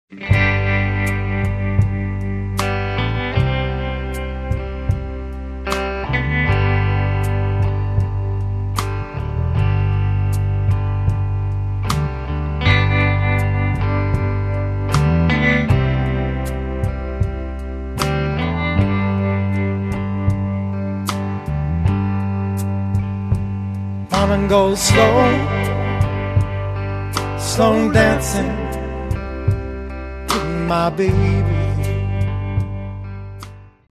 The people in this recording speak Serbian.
Come and go slow, slow dancing with my baby.